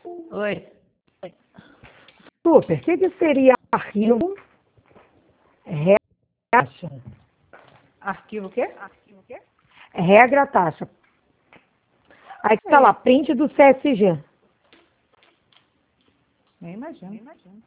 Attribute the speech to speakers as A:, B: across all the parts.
A: Oi.
B: Super. O que seria arquivo? Taxa.
A: Arquivo o quê?
B: Regra taxa. Aí está lá, print do CSG.
A: Nem imagino.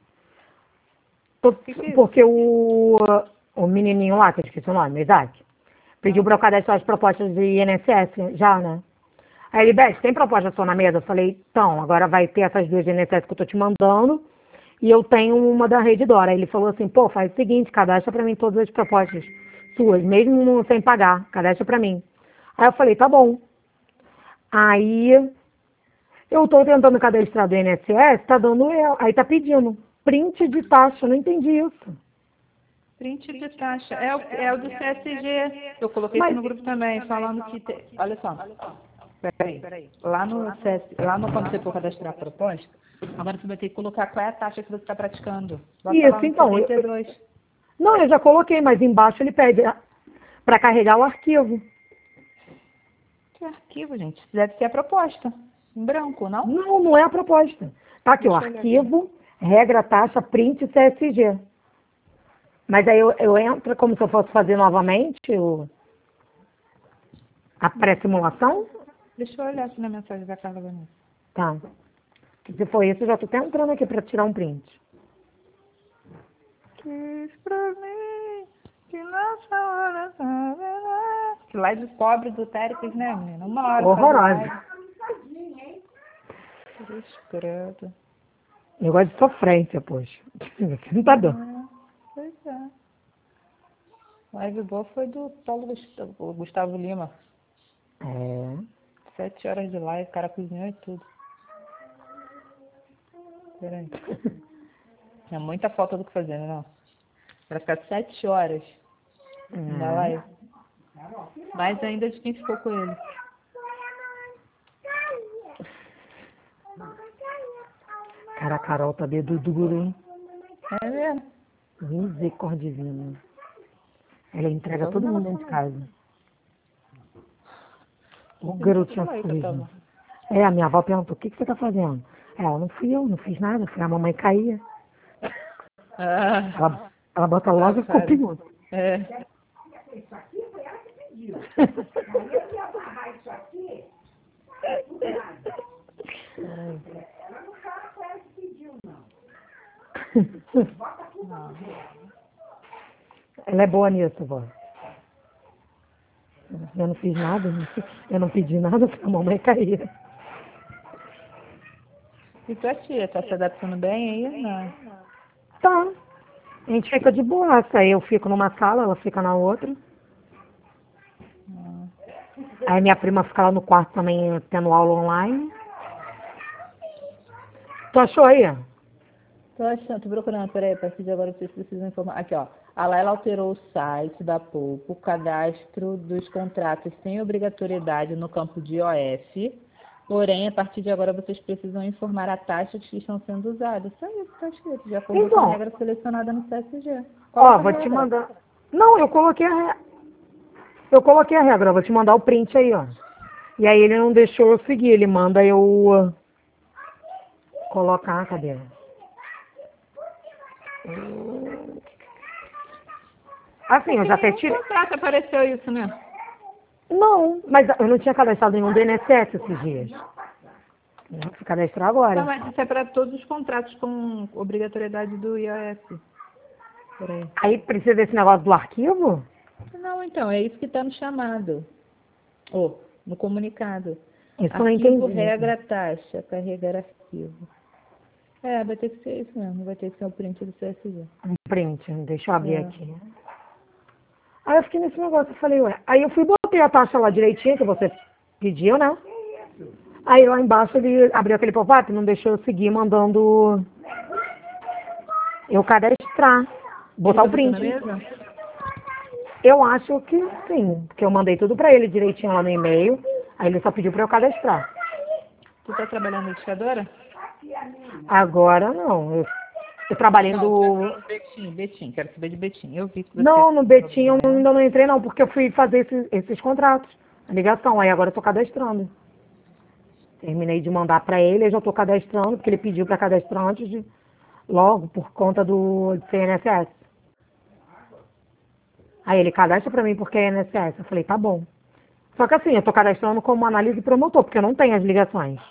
B: Porque o menininho lá, que eu esqueci o nome, Isaac, pediu para eu cadastrar as propostas de INSS já, né? Aí ele, Beth, tem proposta só na mesa? Eu falei, então, agora vai ter essas duas de INSS que eu tô te mandando e eu tenho uma da Rede Dora. Aí ele falou assim, pô, faz o seguinte, cadastra para mim todas as propostas suas, mesmo sem pagar, cadastra para mim. Aí eu falei, tá bom. Aí eu tô tentando cadastrar do INSS, tá dando erro. Aí tá pedindo print de taxa, eu não entendi isso.
A: Print de taxa. É o do CSG. Eu coloquei isso
B: Mas,
A: no grupo também, falando que... Olha só. Peraí. Lá no quando você for cadastrar a proposta, agora você vai ter que colocar qual é a taxa que você está praticando. Bota lá
B: isso,
A: no
B: então.
A: 72.
B: Não, eu já coloquei, mas embaixo ele pede para carregar o arquivo.
A: Que arquivo, gente? Deve ser a proposta. Em branco, não?
B: Não, não é a proposta. Tá aqui, o
A: Deixa eu olhar aqui.
B: arquivo, regra, taxa, print CSG. Mas aí eu entro como se eu fosse fazer novamente a pré-simulação.
A: Deixa eu olhar aqui na mensagem da Carla Vanessa.
B: Tá. Se for isso, eu já tô até entrando aqui para tirar um print.
A: Quis pra mim que nessa hora... Que live pobre do Téricles, né, menina? Uma hora
B: Horrorosa.
A: Escrota.
B: Negócio de sofrência, poxa. Você não tá dando.
A: Pois é. Live boa foi do Paulo Gustavo Lima.
B: É.
A: 7 horas de live, o cara cozinhou e tudo. Peraí. É muita falta do que fazer, né? Não? Pra ficar 7 horas na live. Mais ainda de quem ficou com ele.
B: Cara, a Carol tá dedo duro, hein?
A: É mesmo?
B: Misericórdia divina. Ela entrega todo mundo dentro de casa. O garotinho sujo. É, a minha avó perguntou, o que você tá fazendo? Ela, não fui eu, não fiz nada, foi a mamãe caía.
A: Ah,
B: Ela bota logo a culpa em outro.
A: é.
C: Isso aqui foi ela que pediu. Aí eu ia amarrar isso aqui, tudo nada. Ela não fala com ela que pediu, não. Bota tudo no jeito.
B: Ela é boa nisso, vó. Eu não fiz nada, eu não pedi nada, foi a mamãe caía.
A: E tua tia, tá se adaptando bem aí? Não.
B: Tá. A gente fica de boaça. Eu fico numa sala, ela fica na outra. Aí minha prima fica lá no quarto também tendo aula online. Tu achou aí?
A: Tô achando, tô procurando, peraí, a partir de agora vocês precisam informar. Aqui, ó. A Laila alterou o site da Poupa, o cadastro dos contratos sem obrigatoriedade no campo de IOF. Porém, a partir de agora vocês precisam informar a taxa que estão sendo usadas. Isso aí está escrito, de acordo com a regra selecionada no CSG.
B: Ó, vou te mandar. Não, eu coloquei a regra, vou te mandar o print aí, ó. E aí ele não deixou eu seguir, ele manda eu colocar, cadê? Assim, eu já até tirei.
A: Que contrato apareceu isso, né?
B: Não, mas eu não tinha cadastrado nenhum do INSS esses dias. Eu vou cadastrar agora.
A: Não, mas isso é para todos os contratos com obrigatoriedade do IOF. Peraí.
B: Aí precisa desse negócio do arquivo?
A: Não, então, é isso que está no chamado. Ou, no comunicado.
B: Isso eu não
A: Arquivo,
B: entendi.
A: regra, taxa, carregar arquivo. É, vai ter que ser isso mesmo, vai ter que ser o print do CSG.
B: Um print, deixa eu abrir
A: É.
B: aqui. Aí eu fiquei nesse negócio, eu falei, ué. Aí eu fui botei a taxa lá direitinho, que você pediu, né? Aí lá embaixo ele abriu aquele pop-up, não deixou eu seguir mandando eu cadastrar, botar o print. Eu acho que sim, porque eu mandei tudo pra ele direitinho lá no e-mail, aí ele só pediu pra eu cadastrar.
A: Tu tá trabalhando na educadora?
B: Agora não, eu trabalhei no...
A: Betim, quero saber de Betim. Eu vi que você...
B: Não, no Betim eu ainda não entrei não, porque eu fui fazer esses contratos, a ligação, aí agora eu tô cadastrando. Terminei de mandar para ele, eu já estou cadastrando, porque ele pediu para cadastrar antes de, logo, por conta do CNSS. Aí ele cadastra para mim porque é INSS. Eu falei, tá bom. Só que assim, eu estou cadastrando como análise promotor, porque eu não tenho as ligações.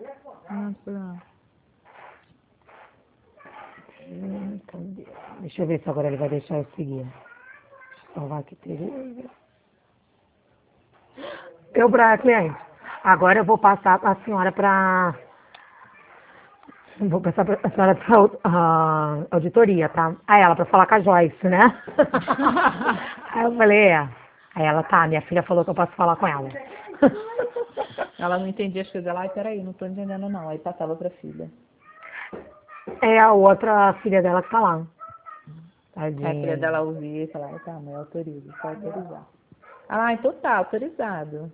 B: Cadê? Deixa eu ver se agora ele vai deixar eu seguir. Salvar aqui, Tereza. Eu para cliente. Agora eu vou passar a senhora para... Vou passar a senhora para auditoria, tá? Aí ela, para falar com a Joyce, né? Aí eu falei, é. Aí ela, tá, minha filha falou que eu posso falar com ela.
A: Ela não entendia as coisas. Ela, ai, peraí, não tô entendendo não. Aí passava pra filha.
B: É a outra filha dela que tá lá. Tadinha.
A: Aí a filha dela ouvia e falava, tá, mãe, autoriza, pode autorizar. Ah, então tá, autorizado.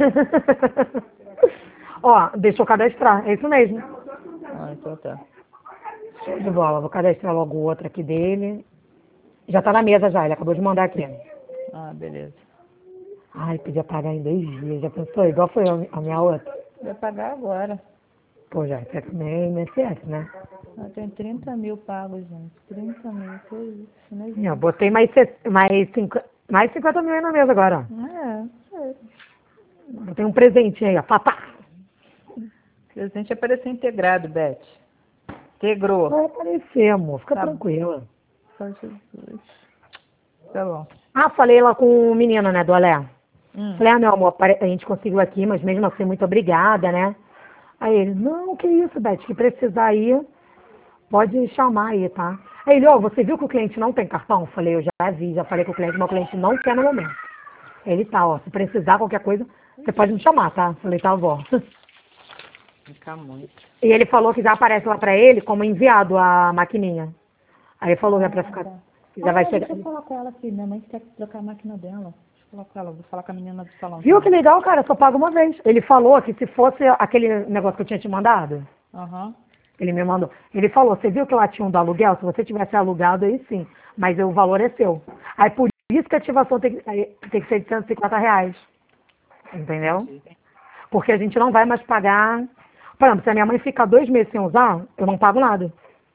B: Ó, deixa eu cadastrar, é isso mesmo.
A: Ah, então tá.
B: Show de bola, vou cadastrar logo o outro aqui dele. Já tá na mesa já, ele acabou de mandar aqui.
A: Ah, beleza.
B: Ai, podia pagar em 2 dias, já pensou? Igual foi a minha outra.
A: Vai pagar agora.
B: Pô, já, é também INSS, né?
A: Ah, tem 30 mil pagos, gente. 30 mil, que isso, né?
B: Eu botei mais 50 mil aí na mesa agora, ó.
A: É.
B: Botei um presente aí, ó. Papá!
A: Presente apareceu integrado, Beth. Integrou.
B: Vai aparecer, amor. Fica
A: Tá.
B: tranquila.
A: Só Jesus. Tá bom.
B: Ah, falei lá com o menino, né, do Alé. Falei,
A: Hum.
B: meu amor, a gente conseguiu aqui, mas mesmo assim, muito obrigada, né? Aí ele, não, que isso, Beth, que precisar aí, pode chamar aí, tá? Aí ele, ó, você viu que o cliente não tem cartão? Eu falei, eu já vi, já falei com o cliente, meu cliente não quer no momento. Ele tá, ó, se precisar qualquer coisa, você pode me chamar, tá? Eu falei, tá bom.
A: Fica muito.
B: E ele falou que já aparece lá pra ele como enviado a maquininha. Aí ele falou que é pra ficar, que já vai chegar.
A: Deixa eu falar com ela aqui. Minha mãe quer trocar a máquina dela. Deixa eu falar com ela. Vou falar com a menina do salão.
B: Viu que legal, cara? Só paga uma vez. Ele falou que se fosse aquele negócio que eu tinha te mandado,
A: Aham.
B: ele me mandou. Ele falou, você viu que lá tinha um do aluguel? Se você tivesse alugado, aí sim. Mas o valor é seu. Aí por isso que a ativação tem que ser de R$ 150. Entendeu? Porque a gente não vai mais pagar. Por exemplo, se a minha mãe ficar 2 meses sem usar, eu não pago nada.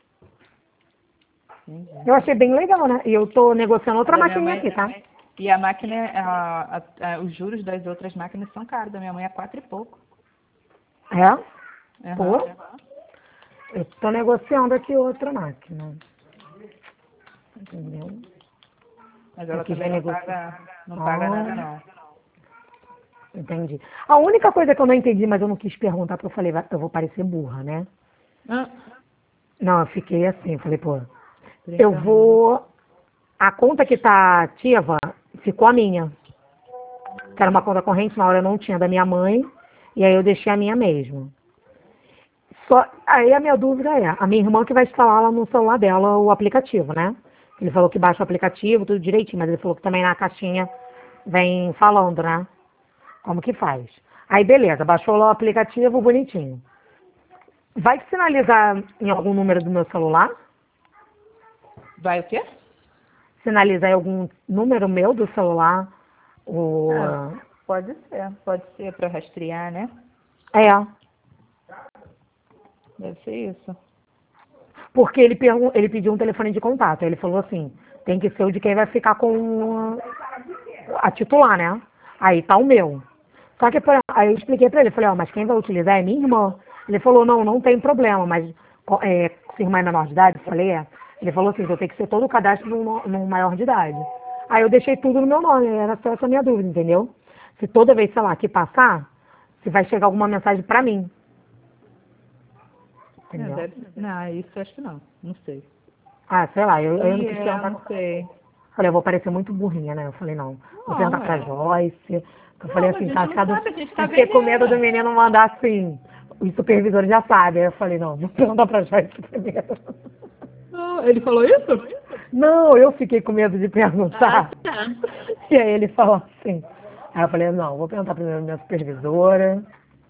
B: Eu achei bem legal, né? E eu tô negociando outra
A: Da minha
B: maquininha
A: mãe-
B: aqui, tá?
A: E a máquina, os juros das outras máquinas são caros. Da minha mãe é 4 e pouco.
B: É?
A: Aham.
B: Pô. Eu tô negociando aqui outra máquina. Entendeu?
A: Mas ela
B: Aqui
A: também
B: já
A: não
B: negocia.
A: paga, não paga nada, não.
B: Entendi. A única coisa que eu não entendi, mas eu não quis perguntar, porque eu falei, eu vou parecer burra, né?
A: Ah,
B: Não, eu fiquei assim, falei, pô,
A: 30
B: eu vou. A conta que tá ativa ficou a minha. Que era uma conta corrente, na hora eu não tinha da minha mãe, e aí eu deixei a minha mesmo. Aí a minha dúvida é, a minha irmã que vai instalar lá no celular dela o aplicativo, né? Ele falou que baixa o aplicativo, tudo direitinho, mas ele falou que também na caixinha vem falando, né? Como que faz. Aí beleza, baixou lá o aplicativo bonitinho. Vai sinalizar em algum número do meu celular?
A: Vai o quê?
B: Sinalizar em algum número meu do celular?
A: Pode ser para rastrear, né?
B: É,
A: Deve ser isso.
B: porque ele pediu um telefone de contato. Ele falou assim, tem que ser o de quem vai ficar com a titular, né? Aí tá o meu. Só que aí eu expliquei pra ele, falei, ó, mas quem vai utilizar é minha irmã. Ele falou, não tem problema, mas se irmã é menor de idade, eu falei, é. Ele falou assim, então tem que ser todo o cadastro num maior de idade. Aí eu deixei tudo no meu nome, era só essa minha dúvida, entendeu? Se toda vez, sei lá, que passar, se vai chegar alguma mensagem pra mim. Entendeu?
A: Não, isso acho que não. Não sei.
B: Ah, sei lá, eu não quis perguntar.
A: Não sei.
B: Falei, eu vou parecer muito burrinha, né? Eu falei, não, vou perguntar pra Joyce. Eu falei
A: Não,
B: assim,
A: mas
B: tá
A: a gente não
B: ficado.
A: sabe, a gente tá
B: Eu fiquei com
A: vendendo.
B: medo do menino mandar assim. Os supervisores já sabem. Aí eu falei, não, vou perguntar pra Joyce primeiro.
A: Ele falou isso?
B: Não, eu fiquei com medo de perguntar.
A: Tá.
B: E aí ele falou assim. Aí eu falei, não, vou perguntar primeiro pra minha supervisora.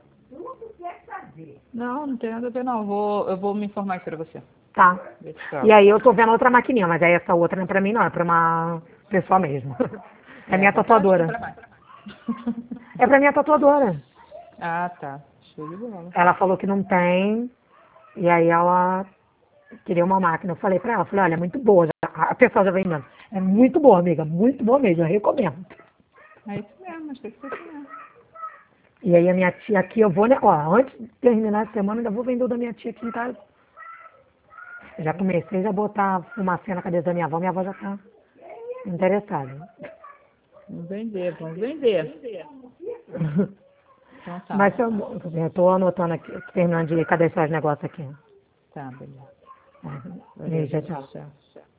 A: Não tem nada a ver, não. Eu vou me informar aqui pra você.
B: Tá.
A: Deixa eu-
B: E aí eu tô vendo outra maquininha, mas aí essa outra não é pra mim, não, é pra uma pessoa mesmo. É minha tatuadora. É pra minha tatuadora.
A: Ah, tá. show de bola.
B: Ela falou que não tem, e aí ela queria uma máquina. Eu falei pra ela, falei, olha, é muito boa. A pessoa já vem mesmo. É muito boa, amiga, muito boa mesmo, eu recomendo.
A: É isso mesmo, mas tem que ser assim mesmo.
B: E aí a minha tia aqui, eu vou, né? Ó, antes de terminar a semana, ainda vou vender o da minha tia aqui em casa. Já comecei a botar fumacinha na cabeça da minha avó já tá interessada.
A: Vamos vender, vamos vender. Então tá.
B: Mas eu tô anotando aqui, terminando de cadastrar os negócios aqui.
A: Tá, beleza.
B: Beijo, tchau.
A: Tchau.